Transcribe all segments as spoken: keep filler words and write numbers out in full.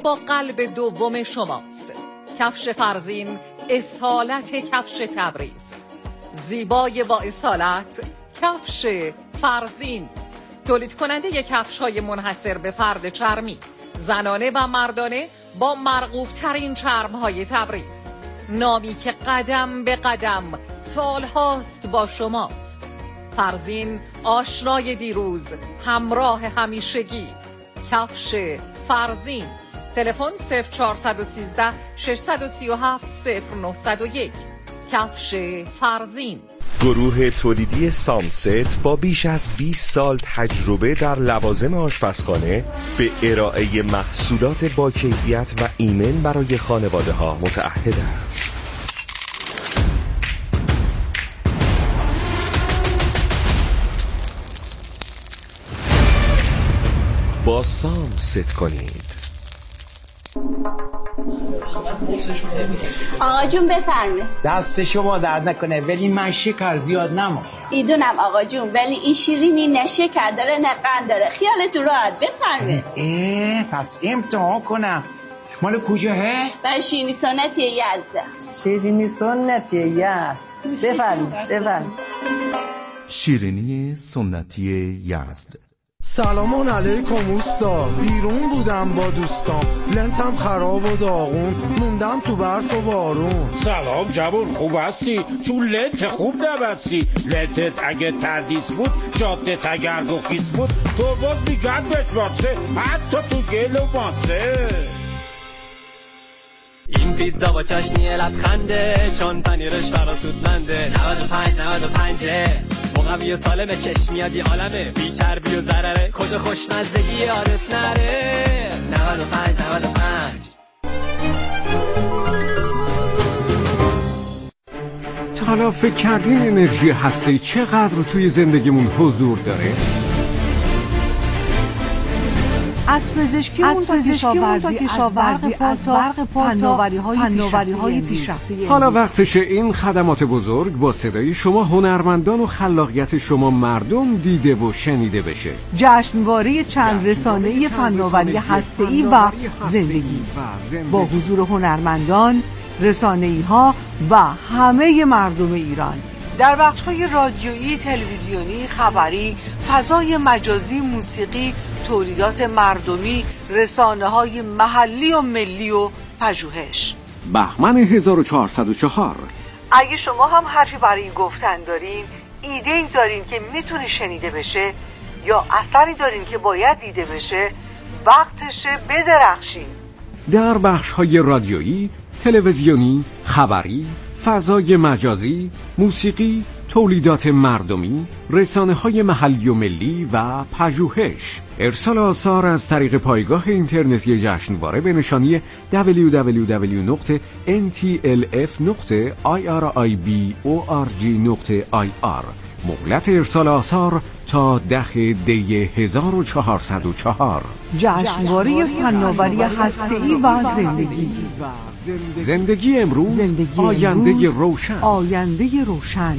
با قلب دوم شماست. کفش فرزین اصالت کفش تبریز. زیبای با اصالت کفش فرزین. تولید کننده ی کفش های منحصر به فرد چرمی، زنانه و مردانه با مرغوب ترین چرم های تبریز. نامی که قدم به قدم سال هاست با شماست. فرزین آشنای دیروز، همراه همیشگی. کفش فرزین. تلفن صفر چهارصد و سیزده ششصد و سی و هفت صفر نهصد و یک. کفش فرزین. گروه تولیدی سامست با بیش از بیست سال تجربه در لوازم آشپزخانه به ارائه محصولات با کیفیت و ایمن برای خانواده ها متعهد است. با سامست کنید. آقا جون بفرمه. دست شما درد نکنه، ولی من شکر زیاد نمیخورم. ایدونم آقا جون، ولی این شیرینی نه شکر داره نه قند داره. خیالتون راحت. بفرمه. اه پس امتحان کنم. مال کجاهه؟ برای شیرینی سنتی یزد. شیرینی سنتی یزد. بفرمه بفرمه. شیرینی سنتی یزد. سلام علیکم اوستا، بیرون بودم با دوستام، لنتم خراب و داغون، موندم تو برف و بارون. سلام جوون، خوب هستی؟ چون لنت خوب نبستی. لنتت اگه تردیس بود، جادت اگر گفیس بود، تو باز میگردت باسه، حتی تو گل و ماسه. این پیتزا با چاشنی لبخنده، چون پنیرش فراسودمنده. نود و پنج نود و پنج مقوی سالم، کش میادی عالمه، بی چربی و ضرره، کد خوشمزگی یادت نره. نود و پنج نود و پنج. تا حالا فکر کردین انرژی هسته‌ای چقدر توی زندگیمون حضور داره؟ از پزشکی اون تا کشاورزی، از برق از برق فناوری های پیشرفته. حالا وقتشه این خدمات بزرگ با صدای شما هنرمندان و خلاقیت شما مردم دیده و شنیده بشه. جشنواره چند رسانه‌ای فناوری هسته‌ای و زندگی با حضور هنرمندان، رسانه‌ای‌ها و همه مردم ایران. در بخش‌های رادیویی، تلویزیونی، خبری، فضای مجازی، موسیقی، تولیدات مردمی، رسانه‌های محلی و ملی و پژوهش. بهمن هزار و چهارصد و چهار. اگه شما هم حرفی برای گفتن دارین، ایده‌ای دارین که میتونه شنیده بشه یا اثری دارین که باید دیده بشه، وقتشه بدرخشین. در بخش‌های رادیویی، تلویزیونی، خبری، فضای مجازی، موسیقی، تولیدات مردمی، رسانه‌های محلی و ملی و پژوهش. ارسال آثار از طریق پایگاه اینترنتی جشنواره به نشانی دبلیو دبلیو دبلیو دات ان تی ال اف دات آی آر آی بی او آر جی دات آی آر. مهلت ارسال آثار تا ده دی هزار و چهارصد و چهار. جشنواره فناوری هسته‌ای و زندگی. زندگی امروز، زندگی آینده امروز، روشن. آینده روشن.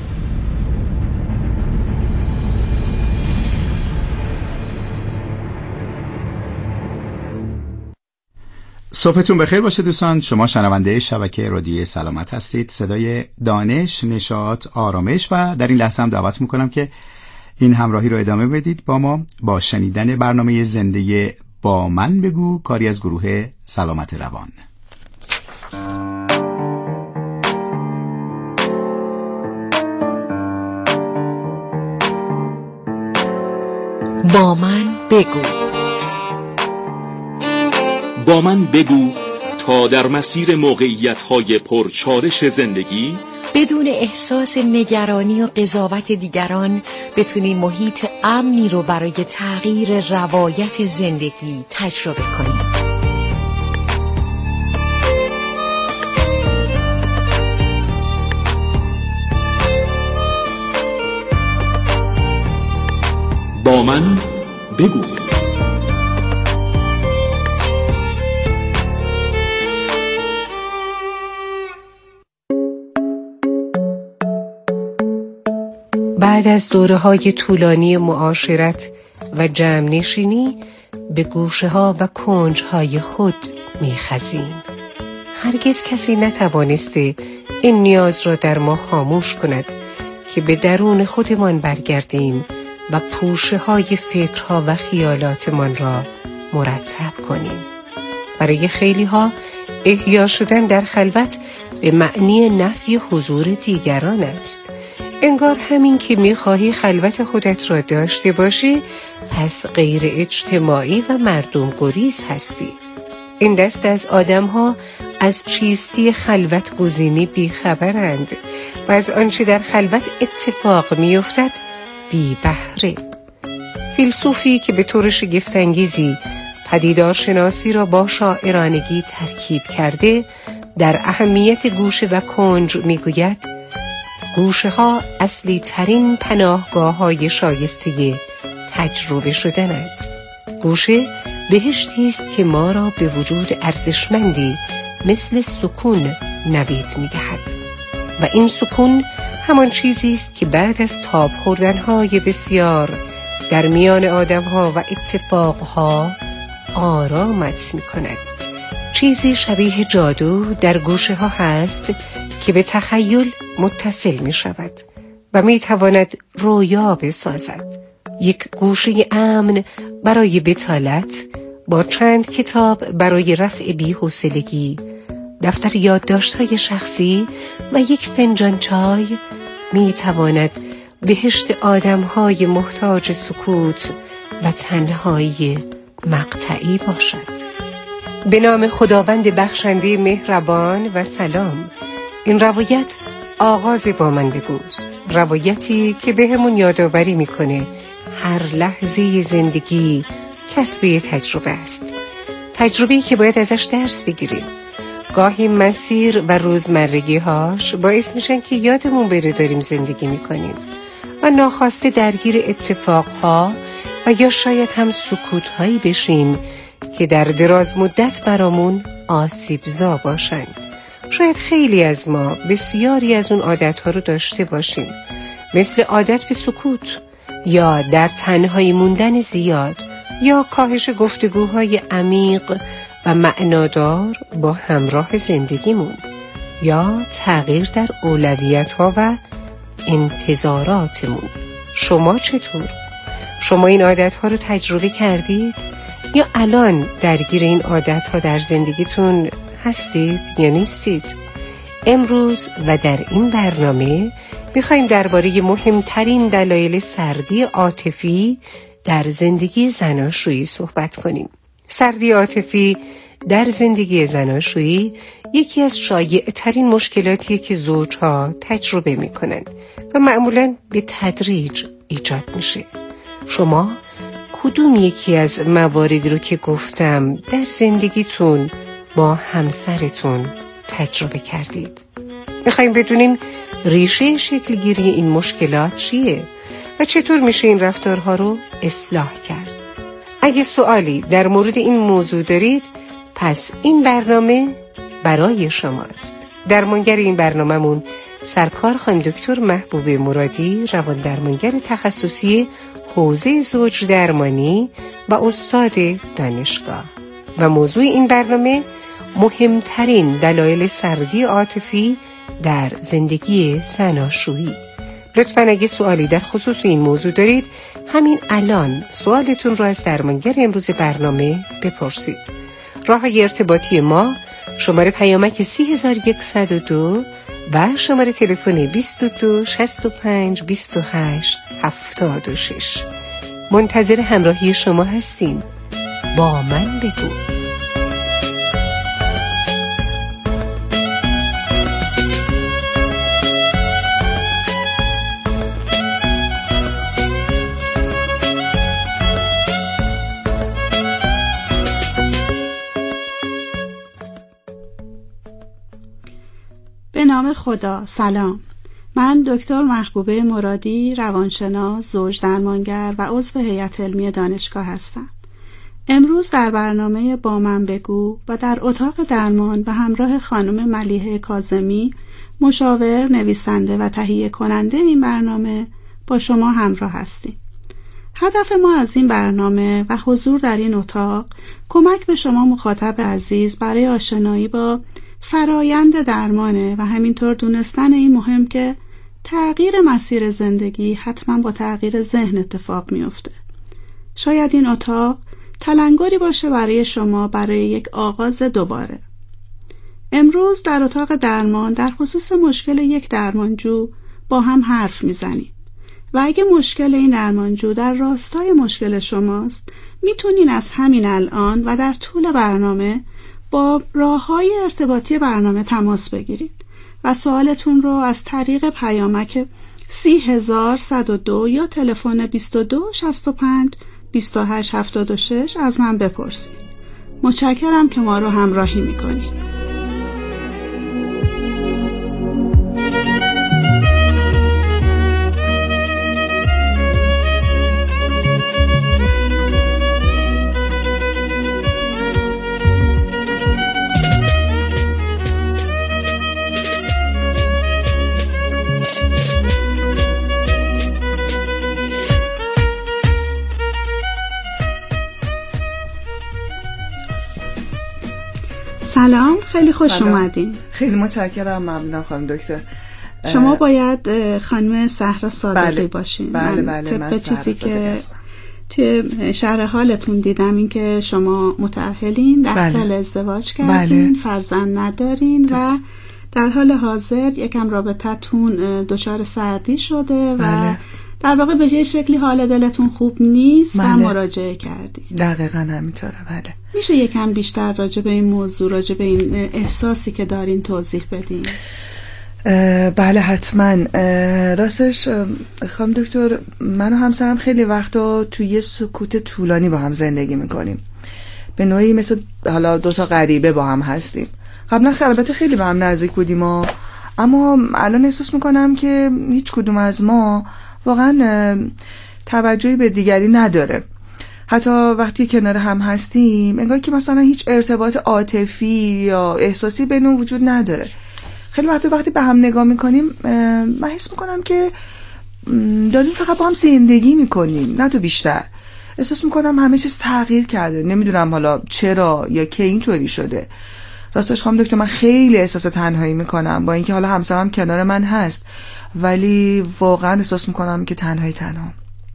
صبحتون بخیر باشه دوستان. شما شنونده شبکه رادیویی سلامت هستید. صدای دانش، نشاط، آرامش و در این لحظه هم دعوت میکنم که این همراهی رو ادامه بدید با ما با شنیدن برنامه زنده با من بگو، کاری از گروه سلامت روان. با من بگو. با من بگو تا در مسیر موقعیت‌های پرچالش زندگی بدون احساس نگرانی و قضاوت دیگران بتونی محیط امنی رو برای تغییر روایت زندگی تجربه کنی. با من بگو. بعد از دوره‌های طولانی معاشرت و جمع نشینی به گوشه ها و کنج های خود می خزیم. هرگز کسی نتوانسته این نیاز را در ما خاموش کند که به درون خودمان برگردیم و پوشه های فکرها و خیالاتمان را مرتب کنیم. برای خیلی ها احیا شدن در خلوت به معنی نفی حضور دیگران است. انگار همین که می‌خواهی خلوت خودت را داشته باشی، پس غیر اجتماعی و مردم گریز هستی. این دست از آدم‌ها از چیستی خلوت گزینی بیخبرند و از آنچه در خلوت اتفاق می‌افتد بی بهره. فیلسوفی که به طور شگفت‌انگیزی پدیدارشناسی را با شاعرانگی ترکیب کرده، در اهمیت گوشه و کنج میگوید: گوشه ها اصلی ترین پناهگاه های شایسته تجربه شدنند. گوشه بهشتی است که ما را به وجود ارزشمندی مثل سکون نوید میدهد و این سکون همان چیزی است که بعد از تاب خوردن‌های بسیار در میان آدم‌ها و اتفاق‌ها آرامت می‌کند. چیزی شبیه جادو در گوشه ها هست که به تخیل متصل می شود و می تواند رویا بسازد. یک گوشه امن برای بتالت با چند کتاب برای رفع بی‌حوصلگی، دفتر یادداشت‌های شخصی و یک فنجان چای می تواند بهشت آدم‌های محتاج سکوت و تنهایی مقطعی باشد. به نام خداوند بخشنده مهربان و سلام. این روایت آغاز با من بگوست، روایتی که به همون یادآوری میکنه هر لحظه زندگی کسب تجربه است، تجربه‌ای که باید ازش درس بگیریم. گاهی مسیر و روزمرگی‌هاش باعث میشن که یادمون بره داریم زندگی میکنیم و ناخواسته درگیر اتفاقها و یا شاید هم سکوت‌هایی بشیم که در دراز مدت برامون آسیبزا باشن. شاید خیلی از ما بسیاری از اون عادتها رو داشته باشیم، مثل عادت به سکوت یا در تنهایی موندن زیاد یا کاهش گفتگوهای عمیق و معنادار با همراه زندگیمون یا تغییر در اولویت‌ها و انتظاراتمون. شما چطور؟ شما این عادت‌ها رو تجربه کردید؟ یا الان درگیر این عادت‌ها در زندگیتون هستید یا نیستید؟ امروز و در این برنامه می‌خوایم درباره مهمترین دلایل سردی عاطفی در زندگی زناشویی صحبت کنیم. سردی عاطفی در زندگی زناشویی یکی از شایع‌ترین مشکلاتیه که زوجها تجربه می‌کنند و معمولاً به تدریج ایجاد میشه. شما کدوم یکی از مواردی رو که گفتم در زندگیتون با همسرتون تجربه کردید؟ میخوایم بدونیم ریشه شکلگیری این مشکلات چیه و چطور میشه این رفتارها رو اصلاح کرد. اگه سوالی در مورد این موضوع دارید، پس این برنامه برای شماست. درمانگر این برنامه‌مون سرکار خانم دکتر محبوبه مرادی، روان درمانگر تخصصی حوزه زوج درمانی و استاد دانشگاه، و موضوع این برنامه مهمترین دلایل سردی عاطفی در زندگی زناشویی. لطفاً اگه سوالی در خصوص این موضوع دارید، همین الان سوالتون رو از درمانگر امروز برنامه بپرسید. راه‌های ارتباطی ما: شماره پیامک سه هزار و صد و دو و شماره تلفن بیست و دو شصت و پنج بیست و هشت هفتاد و شش. منتظر همراهی شما هستیم. با من بگو. به نام خدا. سلام، من دکتر محبوبه مرادی، روانشناس، زوج درمانگر و عضو هیئت علمی دانشگاه هستم. امروز در برنامه با من بگو و در اتاق درمان به همراه خانم ملیحه کاظمی، مشاور، نویسنده و تهیه کننده این برنامه، با شما همراه هستیم. هدف ما از این برنامه و حضور در این اتاق کمک به شما مخاطب عزیز برای آشنایی با فرایند درمانه و همینطور دونستن این مهم که تغییر مسیر زندگی حتما با تغییر ذهن اتفاق میفته. شاید این اتاق تلنگری باشه برای شما برای یک آغاز دوباره. امروز در اتاق درمان در خصوص مشکل یک درمانجو با هم حرف میزنیم و اگه مشکل این درمانجو در راستای مشکل شماست میتونین از همین الان و در طول برنامه با راههای ارتباطی برنامه تماس بگیرید و سوالتون رو از طریق پیامک سی هزار صد و دو یا تلفن بیست و دو شصت و پنج بیست و هشت هفتاد و شش از من بپرسید. متشکرم که ما رو همراهی میکنید. سلام، خیلی خوش سلام. اومدین. خیلی متشکرم، ممنونم خانم دکتر. شما باید خانم سهرا صادقی بله. باشین. بله بله من طبق چیزی که توی شرح حالتون دیدم این که شما متأهلین، ده بله. سال ازدواج کردین، بله. فرزند ندارین درست. و در حال حاضر یکم رابطتون دچار سردی شده بله. و در واقع به یه شکلی حال دلتون خوب نیست بله. و مراجعه کردین. دقیقاً همینطوره. بله. میشه یکم بیشتر راجع به این موضوع، راجع به این احساسی که دارین توضیح بدین؟ بله حتما. راستش خانم دکتر، من و همسرم خیلی وقتا توی سکوت طولانی با هم زندگی میکنیم، به نوعی مثل حالا دوتا غریبه با هم هستیم. قبلا البته خیلی با هم نزدیک بودیم و اما الان احساس میکنم که هیچ کدوم از ما واقعا توجهی به دیگری نداره. حتی وقتی کنار هم هستیم انگار که مثلا هیچ ارتباط عاطفی یا احساسی بینمون وجود نداره. خیلی وقتا وقتی به هم نگاه میکنیم من حس میکنم که داریم فقط با هم زندگی میکنیم، نه تو بیشتر. احساس میکنم همه چیز تغییر کرده، نمیدونم حالا چرا یا کی اینطوری شده. راستش خانم دکتر، من خیلی احساس تنهایی میکنم، با اینکه حالا همسرم کنار من هست ولی واقعا احساس میکنم که تنهایی تنها.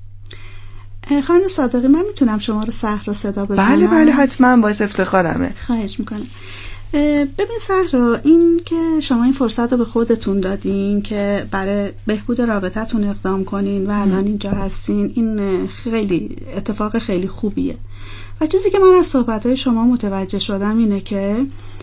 خانم صادقی، من میتونم شما رو صحرا صدا بزنم؟ بله بله حتما، باعث افتخارمه. خواهش میکنم. ببین صحرا، این که شما این فرصت رو به خودتون دادین که برای بهبود رابطتون اقدام کنین و الان اینجا هستین، این خیلی اتفاق خیلی خوبیه. و چیزی که من از صحبتهای شما متوجه شدم اینه که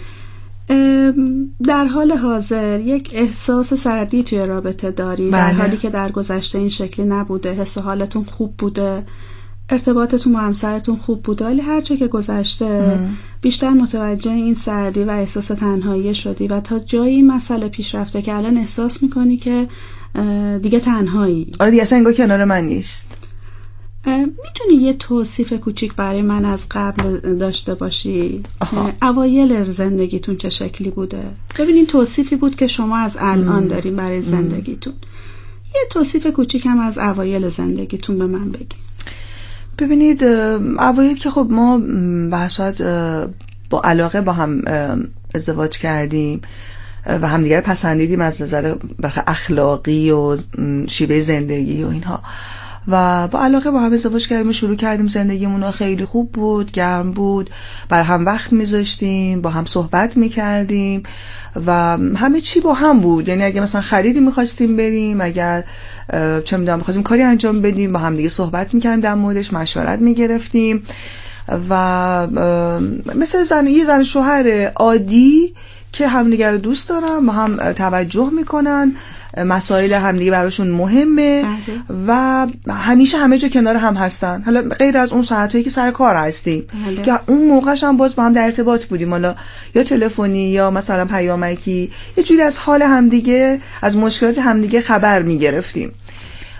در حال حاضر یک احساس سردی توی رابطه داری، بله. در حالی که در گذشته این شکلی نبوده. حس و حالتون خوب بوده، ارتباطتون با همسرتون خوب بوده، ولی هرچه که گذشته ام. بیشتر متوجه این سردی و احساس تنهایی شدی و تا جایی این مسئله پیش رفته که الان احساس میکنی که دیگه تنهایی. آره دیگه اصلا انگار کنار من نیست. میتونی یه توصیف کوچیک برای من از قبل داشته باشی؟ اوایل زندگیتون چه شکلی بوده؟ ببینین توصیفی بود که شما از الان دارین برای زندگیتون. یه توصیف کوچیک هم از اوایل زندگیتون به من بگین. ببینید اوایل که خب ما بحثات با علاقه با هم ازدواج کردیم و همدیگر پسندیدیم از نظر اخلاقی و شیوه زندگی و اینها و با علاقه با هم ازدواج کردیم و شروع کردیم زندگیمون. خیلی خوب بود، گرم بود، بر هم وقت میذاشتیم، با هم صحبت میکردیم و همه چی با هم بود. یعنی اگه مثلا خریدی میخواستیم بریم، اگر چه میدونم میخواستیم کاری انجام بدیم، با هم دیگه صحبت میکردیم، در موردش مشورت میگرفتیم و مثل زن یه زن شوهر عادی که همدیگه رو دوست دارن، با هم توجه میکنن، مسائل همدیگه براشون مهمه بله. و همیشه همه جا کنار هم هستن. حالا غیر از اون ساعتایی که سر کار هستیم بله. که اون موقعش هم باز با هم در ارتباط بودیم، حالا یا تلفنی یا مثلا پیامکی، یه جوری از حال همدیگه، از مشکلات همدیگه خبر میگرفتیم.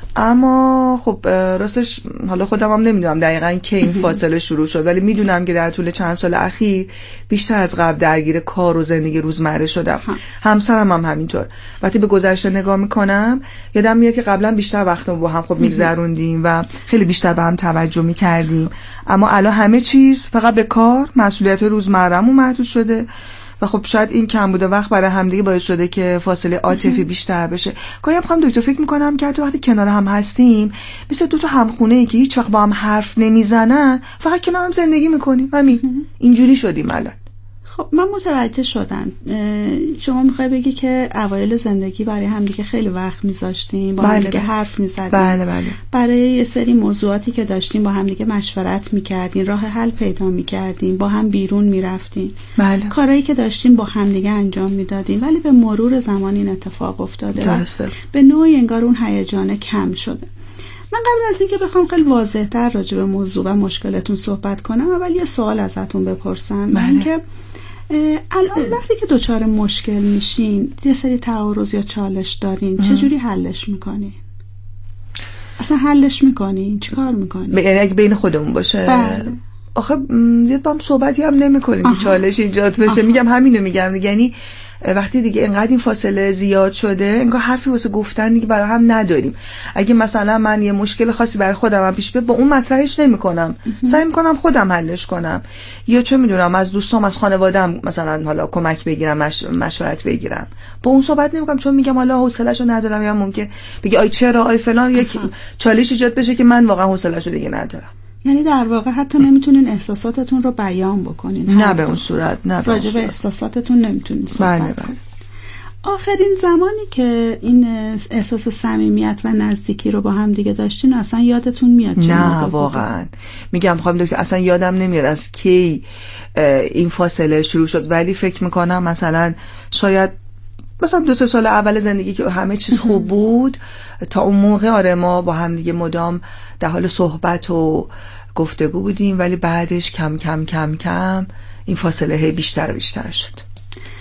اما خب راستش حالا خودم هم نمیدونم دقیقاً کی این فاصله شروع شد، ولی میدونم که در طول چند سال اخیر بیشتر از قبل درگیر کار و زندگی روزمره شدم. همسرم هم همینطور. وقتی به گذشته نگاه میکنم یادم میاد که قبلا بیشتر وقت با هم خب میگذروندیم و خیلی بیشتر به هم توجه میکردیم، اما الان همه چیز فقط به کار، مسئولیت روزمره‌مون محدود شده و خب شاید این کم بوده وقت برای همدیگه باعث شده که فاصله عاطفی بیشتر بشه. گاهی هم خواهم دکتر فکر میکنم که حتی وقتی کنار هم هستیم مثل دو تا همخونه ای که هیچ وقت با هم حرف نمیزنن، فقط کنار هم زندگی میکنیم. همین اینجوری شدیم الان. خب من متوجه شدم شما میخوای بگی که اوایل زندگی برای همدیگه خیلی وقت میذاشتیم، با همدیگه بله حرف میزدیم، بله بله. برای یه سری موضوعاتی که داشتیم با همدیگه مشورت میکردیم، راه حل پیدا میکردیم، با هم بیرون میرفتیم، بله. کارهایی که داشتیم با همدیگه انجام میدادیم. ولی به مرور زمان این اتفاق افتاده، درسته. به نوعی انگار اون هیجان کم شده. من قبل از اینکه بخوام خیلی واضح‌تر راجع به موضوع و مشکلتون صحبت کنم، اول یه سوال ازتون بپرسم. بله. اینکه الان وقتی که دچار مشکل میشین، یه سری تعارض یا چالش دارین، چجوری حلش میکنین؟ اصلا حلش میکنین؟ چیکار میکنین؟ یعنی اگه بین خودمون باشه؟ بله. آخه زیاد با هم صحبتی هم نمیکنیم که چالش ایجاد بشه. آها. میگم همینو میگم، یعنی وقتی دیگه اینقدر این فاصله زیاد شده انگار حرفی واسه گفتن دیگه برای هم نداریم. اگه مثلا من یه مشکل خاصی برای خودم هم پیش بیاد، با اون مطرحش نمیکنم، سعی میکنم خودم حلش کنم، یا چه میدونم از دوستام از خانواده‌ام مثلا حالا کمک بگیرم، مش... مشورت بگیرم. با اون صحبت نمیکنم چون میگم حالا حوصله‌شو ندارم، یا ممکن بگی آی چرا آی فلان، یک چالش ایجاد بشه که من واقعا حوصله‌شو دیگه ندارم. یعنی در واقع حتی نمیتونین احساساتتون رو بیان بکنین؟ نه به اون صورت، نه به راجع به احساساتتون نمیتونین صحبت بله کنین. آخرین زمانی که این احساس صمیمیت و نزدیکی رو با هم دیگه داشتین اصلا یادتون میاد؟ نه واقعا میگم خانم دکتر اصلا یادم نمیاد از کی این فاصله شروع شد، ولی فکر میکنم مثلا شاید مثلا دو سه سال اول زندگی که همه چیز خوب بود، تا اون موقع آره ما با هم دیگه مدام در حال صحبت و گفتگو بودیم، ولی بعدش کم کم کم کم این فاصله هی بیشتر و بیشتر شد.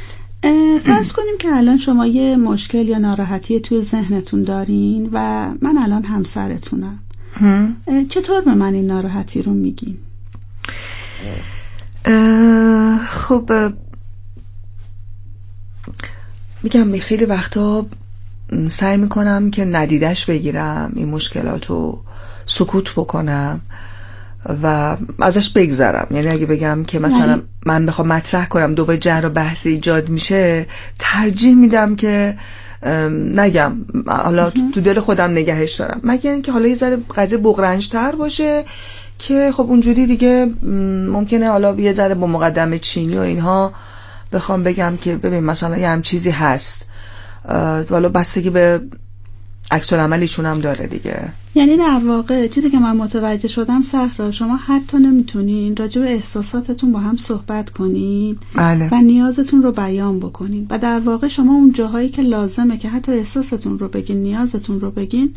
فرض کنیم که الان شما یه مشکل یا ناراحتی توی ذهنتون دارین و من الان همسرتونم، چطور به من این ناراحتی رو میگین؟ خب میگم خیلی وقتا سعی میکنم که ندیدش بگیرم این مشکلاتو، سکوت بکنم و ازش بگذرم. یعنی اگه بگم که مثلا من بخوام مطرح کنم دوباره جر و بحث ایجاد میشه، ترجیح میدم که نگم، حالا تو دل خودم نگهش دارم، مگر اینکه حالا یه ذره قضیه بغرنج‌تر باشه که خب اونجوری دیگه ممکنه حالا یه ذره با مقدمه چینی و اینها بخوام بگم که ببین مثلا یه هم چیزی هست، حالا بستگی به عکس العمل ایشون هم داره دیگه. یعنی در واقع چیزی که من متوجه شدم صحرا، شما حتی نمیتونین راجع به احساساتتون با هم صحبت کنین بله. و نیازتون رو بیان بکنین، و در واقع شما اون جاهایی که لازمه که حتی احساستون رو بگین، نیازتون رو بگین،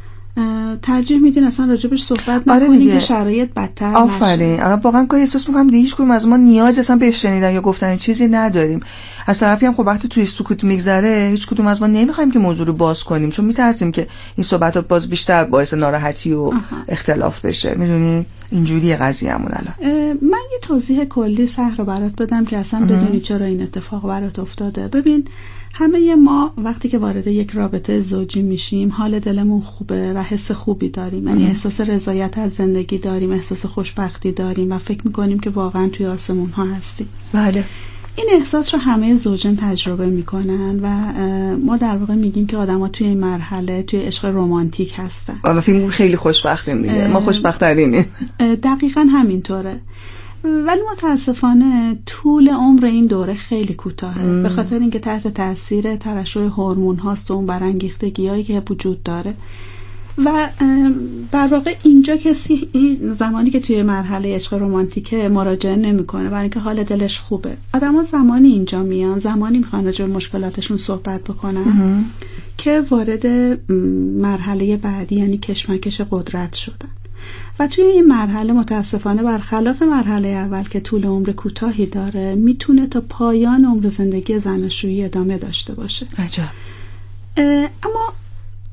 ترجیح میدین اصلا راجبش صحبت نکنین. آره که شرایط بدتر نشه. آفرین. اما واقعا که احساس میکنم دیگه هیچ کدوم از ما نیاز اصلا به شنیدن یا گفتن چیزی نداریم. از طرفی هم خب وقتی توی سکوت میگذره هیچ کدوم از ما نمیخوایم که موضوع رو باز کنیم، چون میترسیم که این صحبتات باز بیشتر باعث ناراحتی و آها. اختلاف بشه. میدونی اینجوریه قضیه‌مون الان. من یه توضیح کلی صحرا برات بدم که اصلا بدونی چرا این اتفاق برات افتاده. ببین همه ما وقتی که وارد یک رابطه زوجی میشیم حال دلمون خوبه و حس خوبی داریم، یعنی احساس رضایت از زندگی داریم، احساس خوشبختی داریم و فکر میکنیم که واقعا توی آسمون ها هستیم. بله. این احساس رو همه زوجین تجربه میکنن و ما در واقع میگیم که آدم ها توی این مرحله توی عشق رمانتیک هستن و فکر میکنیم خیلی خوشبختیم دیگه. ما خوشبخت‌ترینیم. دقیقاً همینطوره. ولی متاسفانه طول عمر این دوره خیلی کوتاهه، به خاطر اینکه تحت تاثیر ترشح هورمون هاست و اون برانگیختگی‌هایی که وجود داره و در واقع اینجا کسی این زمانی که توی مرحله عشق رمانتیکه مراجعه نمیکنه برای اینکه حال دلش خوبه. آدما زمانی اینجا میان، زمانی میخوان راجع به مشکلاتشون صحبت بکنن که وارد مرحله بعدی یعنی کشمکش قدرت شدن. و توی این مرحله متاسفانه برخلاف مرحله اول که طول عمر کوتاهی داره، میتونه تا پایان عمر زندگی زناشویی ادامه داشته باشه. عجب. اما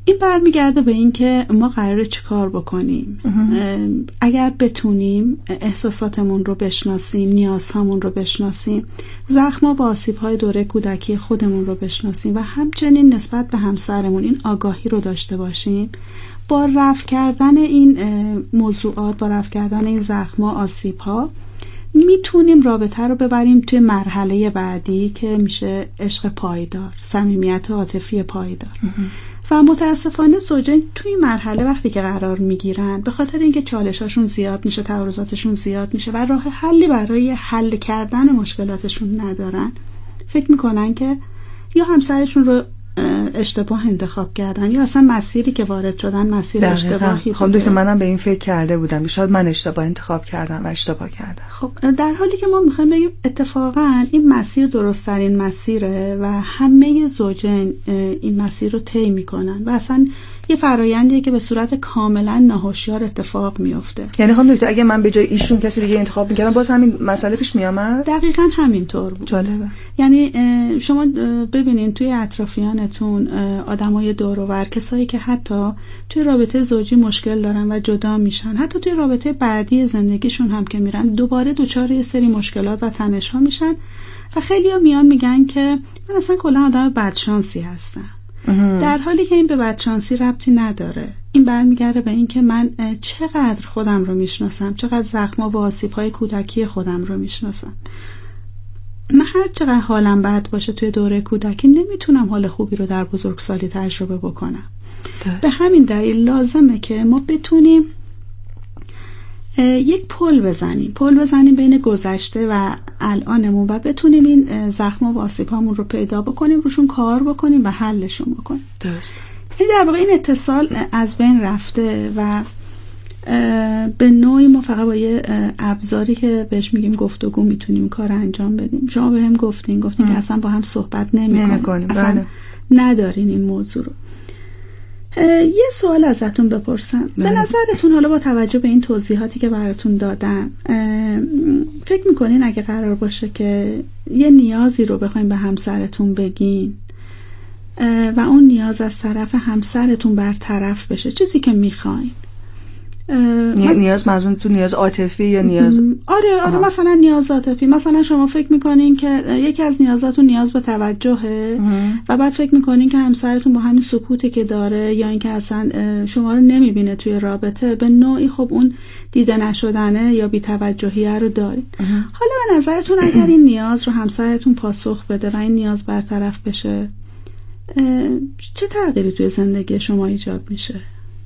این برمیگرده به این که ما قراره چی کار بکنیم. اگر بتونیم احساساتمون رو بشناسیم، نیازهامون رو بشناسیم، زخما و آسیب‌های دوره کودکی خودمون رو بشناسیم و همچنین نسبت به همسرمون این آگاهی رو داشته باشیم، با رفع کردن این موضوعات، با رفع کردن این زخما، آسیب‌ها، میتونیم رابطه رو ببریم توی مرحله بعدی که میشه عشق پایدار، صمیمیت عاطفی پایدار. و متاسفانه زوجین توی مرحله وقتی که قرار میگیرن، به خاطر اینکه چالشاشون زیاد میشه، تعارضاتشون زیاد میشه و راه حلی برای حل کردن مشکلاتشون ندارن، فکر میکنن که یا همسرشون رو اشتباه انتخاب کردن یا اصلا مسیری که وارد شدن مسیر اشتباهی خب دو که منم به این فکر کرده بودم، شاید من اشتباه انتخاب کردم و اشتباه کردم. خب در حالی که ما میخوایم بگیم اتفاقا این مسیر درست‌ترین مسیره و همه زوجین این مسیر رو طی میکنن و اصلا یه فرآیندیه که به صورت کاملا ناهوشیار اتفاق میفته. یعنی خب دکتر اگه من به جای ایشون کسی دیگه انتخاب میکردم باز همین مسئله پیش میامد؟ دقیقاً همینطور بود. جالبه. یعنی شما ببینین توی اطرافیانتون آدمای دور و بر، کسایی که حتی توی رابطه زوجی مشکل دارن و جدا میشن، حتی توی رابطه بعدی زندگیشون هم که میرن دوباره دوچار یه سری مشکلات و تنش‌ها میشن و خیلی‌ها میان میگن که من اصلا کلا آدم بدشانسی هستم. در حالی که این به بدشانسی ربطی نداره. این برمیگرده به این که من چقدر خودم رو میشناسم، چقدر زخم‌ها و آسیب‌های کودکی خودم رو میشناسم. من هر چقدر حالم بد باشه توی دوره کودکی نمیتونم حال خوبی رو در بزرگسالی تجربه بکنم. دست. به همین دلیل لازمه که ما بتونیم یک پل بزنیم پل بزنیم بین گذشته و الانمون و بتونیم این زخم و آسیب‌هامون رو پیدا بکنیم، روشون کار بکنیم و حلشون بکنیم. درست. این در واقع این اتصال از بین رفته و به نوعی ما فقط با یه ابزاری که بهش میگیم گفتگو میتونیم کار انجام بدیم. شما به هم گفتین گفتین ام. که اصلا با هم صحبت نمی‌کنیم، اصلا بله. ندارین این موضوع رو. یه سوال ازتون بپرسم. به نظرتون حالا با توجه به این توضیحاتی که براتون دادم، فکر میکنین اگه قرار باشه که یه نیازی رو بخواین به همسرتون بگین و اون نیاز از طرف همسرتون برطرف بشه، چیزی که میخواین، نیاز منظورتون تو نیاز عاطفی یا نیاز آره آره آه. مثلا نیاز عاطفی، مثلا شما فکر میکنین که یکی از نیازاتون نیاز به توجهه و بعد فکر میکنین که همسرتون با همین سکوتی که داره یا اینکه اصلا شما رو نمیبینه توی رابطه به نوعی خب اون دیده نشدنه یا بی‌توجهیه رو دارین. حالا به نظرتون اگر این نیاز رو همسرتون پاسخ بده و این نیاز برطرف بشه، چه تغییری توی زندگی شما ایجاد میشه؟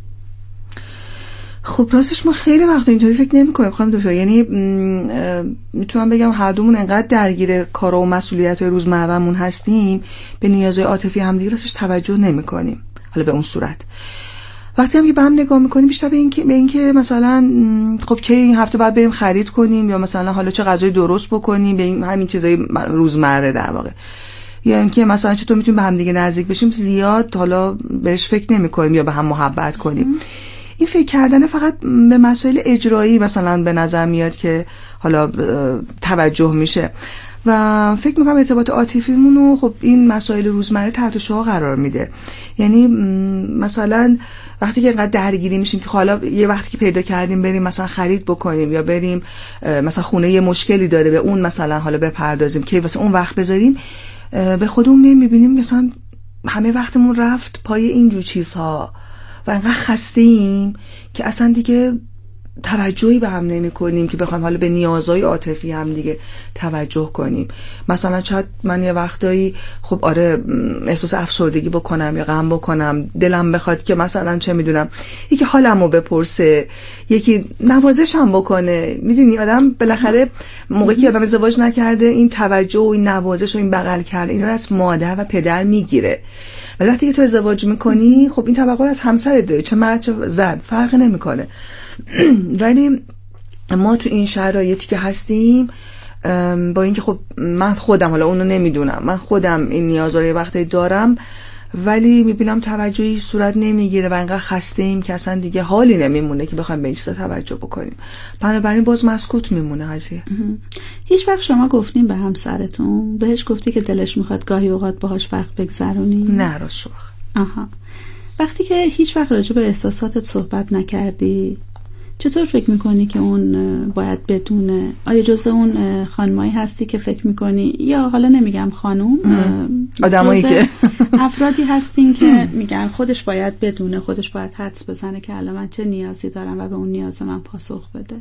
خب راستش ما خیلی وقت اینطوری فکر نمی‌کنیم خانم دکتر، یعنی میتونم بگم هر دومون انقدر درگیر کارا و مسئولیت‌های روزمره‌مون هستیم به نیازهای عاطفی همدیگه راستش توجه نمی‌کنیم. حالا به اون صورت وقتی هم که به هم نگاه می‌کنیم بیشتر به این که به این که مثلا خب کی این هفته بعد بریم خرید کنیم یا مثلا حالا چه غذای درست بکنیم، به این همین چیزای روزمره در واقع، یا اینکه مثلا چطور میتونیم به هم دیگه نزدیک بشیم زیاد حالا بهش فکر نمی‌کنیم یا به هم محبت کنیم. این فکر کردن فقط به مسائل اجرایی مثلا به نظر میاد که حالا توجه میشه و فکر میکنم ارتباط عاطفیمون رو خب این مسائل روزمره تحت شعاع قرار میده. یعنی مثلا وقتی که اینقدر درگیری میشیم که حالا یه وقتی که پیدا کردیم بریم مثلا خرید بکنیم یا بریم مثلا خونه یه مشکلی داره به اون مثلا حالا بپردازیم که واسه اون وقت بذاریم، به خودمون میبینیم مثلا همه وقتمون رفت پای اینجور چیزها و انقدر خسته ایم که اصلا دیگه توجهی به هم نمی کنیم که بخوایم حالا به نیازهای عاطفی هم دیگه توجه کنیم. مثلا شاید من یه وقتایی خب آره احساس افسردگی بکنم یا غم بکنم، دلم بخواد که مثلا چه میدونم یکی حالمو بپرسه، یکی نوازشم بکنه. میدونی آدم بالاخره موقعی که آدم ازدواج نکرده این توجه و این نوازش و این بغل کرده اینا رو از مادر و پدر میگیره، ولی وقتی که تو ازدواج میکنی خب این توقع از همسرت داری، چه مرد چه زن فرق نمیکنه. ولی ما تو این شرایطی که هستیم با اینکه خب من خودم حالا اونو نمیدونم، من خودم این نیاز رو یه وقتی دارم ولی میبینم توجهی صورت نمیگیره و انقدر خسته ایم که اصلا دیگه حالی نمیمونه که بخوایم به این چیزا توجه بکنیم، بنابراین باز مسکوت میمونه قضیه. هیچ وقت شما گفتین به همسرتون، بهش گفتی که دلش میخواد گاهی اوقات باهاش وقت بگذرونی؟ نه راست شو. آها. وقتی که هیچ وقت راجع به احساساتت صحبت نکردی، چطور فکر میکنی که اون باید بدونه؟ آیا جزء اون خانمایی هستی که فکر میکنی، یا حالا نمیگم خانوم، آدمایی که افرادی هستین که میگن خودش باید بدونه، خودش باید حدس بزنه که الان من چه نیازی دارم و به اون نیاز من پاسخ بده؟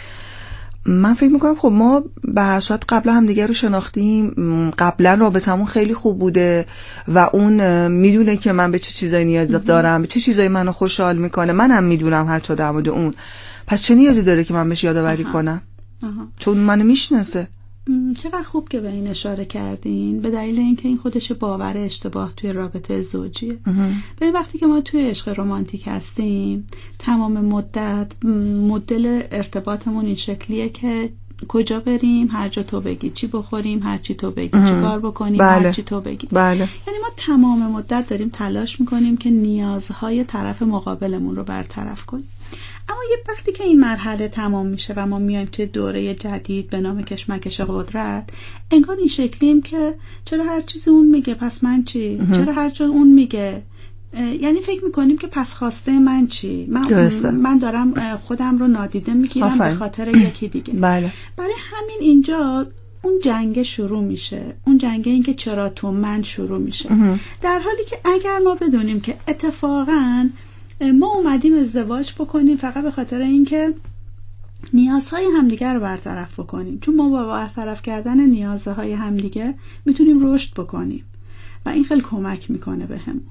من فکر میکنم خب ما به هر صورت قبلا هم دیگه رو شناختیم، قبلا رابطمون خیلی خوب بوده و اون میدونه که من به چه چیزایی نیاز دارم، به چه چیزایی منو خوشحال میکنه، منم میدونم حتی در مورد اون. پس چه نیازی داره که من بهش یادآوری کنم؟ آها. چون منو میشناسه. چقدر خوب که به این اشاره کردین، به دلیل اینکه این خودش باور اشتباه توی رابطه زوجیه. ببین وقتی که ما توی عشق رمانتیک هستیم، تمام مدت مدل ارتباطمون این شکلیه که کجا بریم هر جا تو بگی، چی بخوریم هر چی تو بگی، چی کار بکنیم بله. هر چی تو بگی. بله. یعنی ما تمام مدت داریم تلاش میکنیم که نیازهای طرف مقابلمون رو برطرف کنیم. اما یه وقتی که این مرحله تمام میشه و ما میایم توی دوره جدید به نام کشمکش قدرت، انگار این شکلیم که چرا هر چیزی اون میگه پس من چی؟ چرا هر جا اون میگه؟ یعنی فکر میکنیم که پس خواسته من چی؟ من, من دارم خودم رو نادیده میگیرم به خاطر یکی دیگه. بله. برای همین اینجا اون جنگ شروع میشه، اون جنگ این که چرا تو من شروع میشه. در حالی که اگر ما بدونیم که اتفاقاً ما اومدیم ازدواج بکنیم فقط به خاطر اینکه نیازهای همدیگه رو برطرف بکنیم، چون ما با برطرف کردن نیازهای همدیگه میتونیم رشد بکنیم و این خیلی کمک میکنه به همون.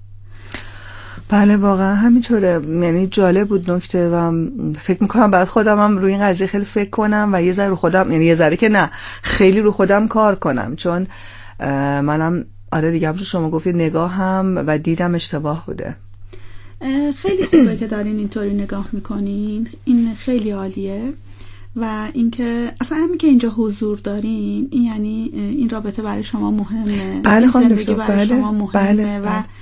بله واقعا همینطوره. یعنی جالب بود نکته و فکر میکنم بعد خودم هم روی این قضیه خیلی فکر کنم و یه ذره رو خودم، یعنی یه ذره که نه خیلی رو خودم کار کنم، چون منم آره دیگه همچون شما گفتید نگاهم و دیدم اشتباه بوده. خیلی خوبه که دارین اینطوری نگاه میکنین، این خیلی عالیه. و اینکه اصلا همین که اینجا حضور دارین این یعنی این رابطه برای شما مهمه، بله زندگی برای بله شما مهمه. بله و بله.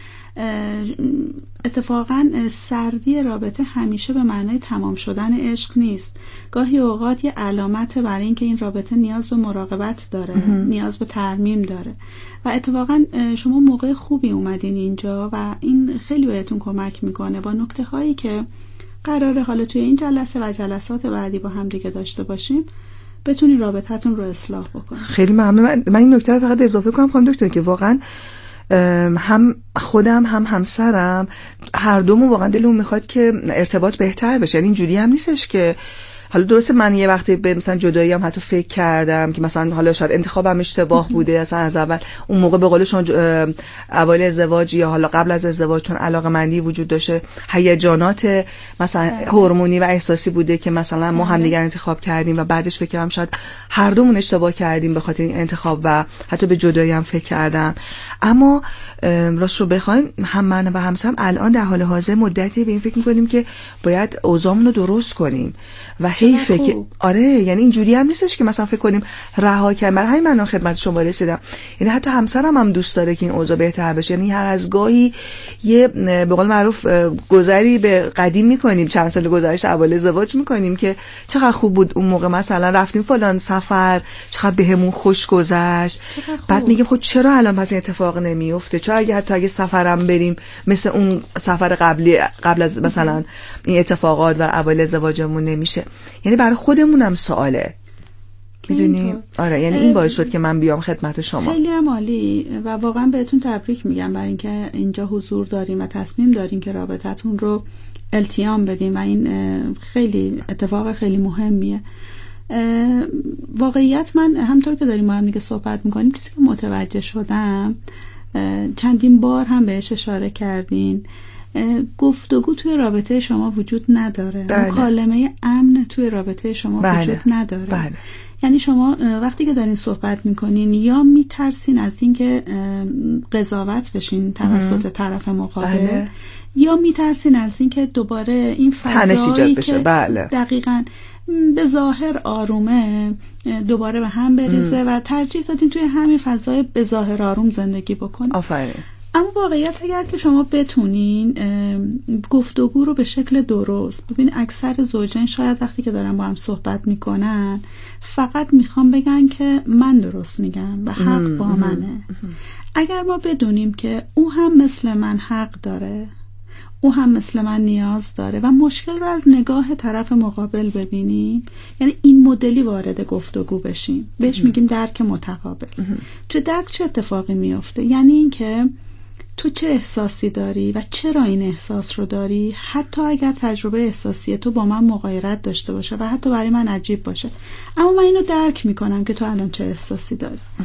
اتفاقا سردی رابطه همیشه به معنای تمام شدن عشق نیست. گاهی اوقات یه علامت برای اینکه این رابطه نیاز به مراقبت داره، نیاز به ترمیم داره. و اتفاقا شما موقع خوبی اومدین اینجا و این خیلی بهتون کمک میکنه با نکته هایی که قراره حالا توی این جلسه و جلسات بعدی با هم دیگه داشته باشیم بتونین رابطتون رو اصلاح بکنین. خیلی ممنون. من این نکته رو فقط اضافه کنم خانم دکتر که واقعا هم خودم هم همسرم هر دومون واقعا دلمون میخواد که ارتباط بهتر بشه. یعنی اینجوری هم نیستش که حالا درسته من یه وقتی به مثلا جدایی هم حتی فکر کردم که مثلا حالا شاید انتخابم اشتباه بوده اصلا از اول، اون موقع به قول شما اوایل ازدواج یا حالا قبل از ازدواج چون علاقه‌مندی وجود داشته، هیجانات مثلا هورمونی و احساسی بوده که مثلا ما هم دیگر انتخاب کردیم و بعدش فکر کردم شاید هر دومون اشتباه کردیم به خاطر این انتخاب و حتی به جدایی هم فکر کردم. اما راست رو بخوایم هم من و همسرم الان در حال حاضر مدتی به این فکر می‌کنیم که باید اوضاعمون رو درست کنیم و حیفه که آره یعنی اینجوری هم نیستش که مثلا فکر کنیم رها کنیم. برای همین من خدمت شما رسیدم. یعنی حتی همسرم هم دوست داره که این اوضاع بهتر بشه. یعنی هر از گاهی یه به قول معروف گذری به قدیم میکنیم، چند سال گذشته اول ازدواج میکنیم که چقدر خوب بود اون موقع مثلا رفتیم فلان سفر، چقدر بهمون خوش گذشت. بعد میگیم خود چرا الان پس این اتفاق نمیفته؟ چرا اگه حتی اگه سفرم بریم مثل اون سفر قبلی قبل از مثلا این اتفاقات و اول ازدواجمون نمیشه؟ یعنی برای خودمونم سواله. میدونی؟ آره یعنی این باعث شد که من بیام خدمت شما. خیلی عالی و واقعا بهتون تبریک میگم برای اینکه اینجا حضور دارین و تصمیم دارین که رابطتون رو التیام بدین و این خیلی اتفاق خیلی مهمیه. واقعیت من همطور که داریم ما هم دیگه صحبت میکنیم چیزی که متوجه شدم، چندین بار هم بهش اشاره کردین، گفتگو توی رابطه شما وجود نداره. بله. مکالمه امن توی رابطه شما بله. وجود نداره. بله. یعنی شما وقتی که دارین صحبت میکنین یا میترسین از اینکه قضاوت بشین توسط طرف مقابل، بله. یا میترسین از اینکه دوباره این فضایی که بله. دقیقاً به ظاهر آرومه دوباره به هم بریزه ام. و ترجیح دادین توی همین فضای به ظاهر آروم زندگی بکنین. آفرین. اما واقعیت اگر که شما بتونین گفتگو رو به شکل درست، ببین اکثر زوجین شاید وقتی که دارن با هم صحبت میکنن فقط میخوام بگن که من درست میگم و حق با منه. اگر ما بدونیم که او هم مثل من حق داره او هم مثل من نیاز داره و مشکل رو از نگاه طرف مقابل ببینیم، یعنی این مدلی وارد گفتگو بشیم، بهش میگیم درک متقابل. تو درک چه اتفاقی میفته؟ یعنی اینکه تو چه احساسی داری و چرا این احساس رو داری، حتی اگر تجربه احساسی تو با من مغایرت داشته باشه و حتی برای من عجیب باشه، اما من اینو درک میکنم که تو الان چه احساسی داری.